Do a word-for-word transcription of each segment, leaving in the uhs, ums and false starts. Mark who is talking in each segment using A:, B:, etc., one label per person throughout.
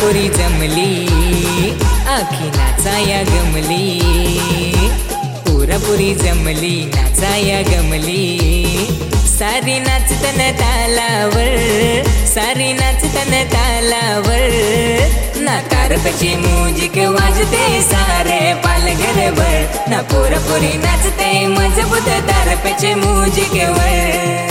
A: पोरी जमली आखी नाचाया गमली, पोरी जमली नाचाया गमली, सारी नाचतन तालावर, सारी नाचतन तालावर, ना तारपची म्युझिक वाजते सारे पालघरभर, ना पोर पोरी नाचते मजबूत तारपचे म्युझिक वर।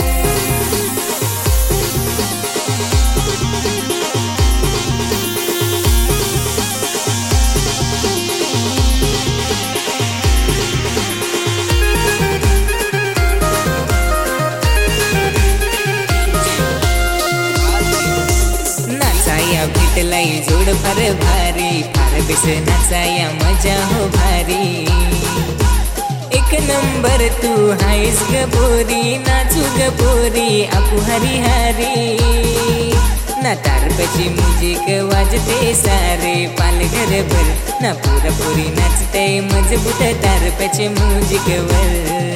A: भेटलाई जोड फार भारी, फार बेस नाचाया मजा हो भारी, एक नंबर तू हायस ग पोरी, नाचू ग पोरी आपू हरी हरी, ना तारपची म्युझिक वाजते सारे पालघरभर, ना पोरा पोरी नाचते मजबूत तारपचे म्युझिक वर।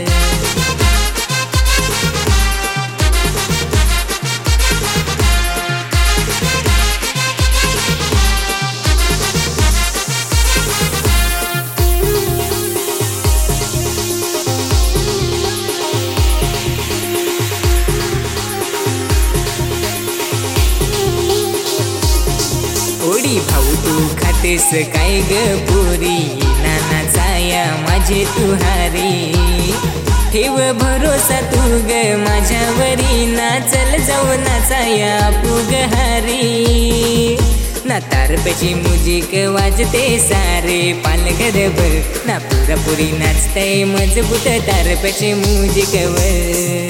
A: ओडी भाऊ तू खातेस काय ग पोरी, नाना चाया माझे तुहारी, ठेव भरोसा तू ग माझ्यावरी, नाचल जाऊ नाचाया पुग हारी, ना तारपची म्युझिक वाजते सारे पालघरभर, ना पुरा पुरी नाचते मजबूत तारपचे म्युझिक वर।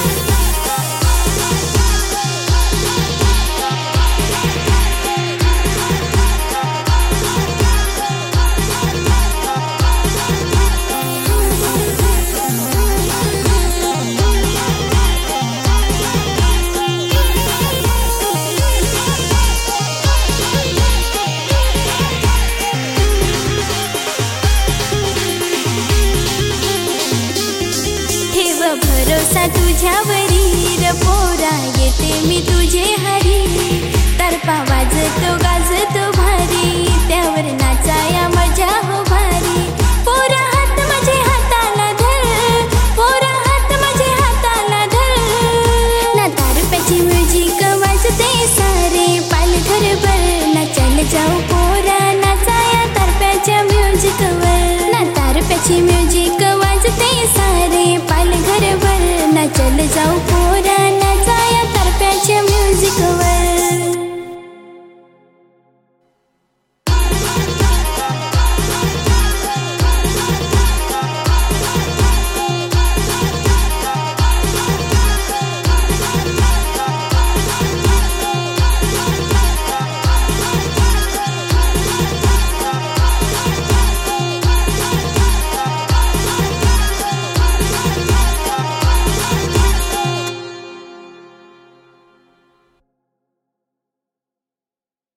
B: भरोसा तुझ्यावरी र पोरा, येते मी तुझे हरी, तारपा वाजतो गाजतो भारी, त्यावर नाचाया मजा हो भारी, पोरा हात माझे हाताला धर, पोरा हात माझे हाताला धर, ना तारप्याची म्युझिक वाजते सारे पालघरभर, नाचायला जाऊ पोरा नाचाया तारप्याच्या म्युझिक वर, ना तारप्याची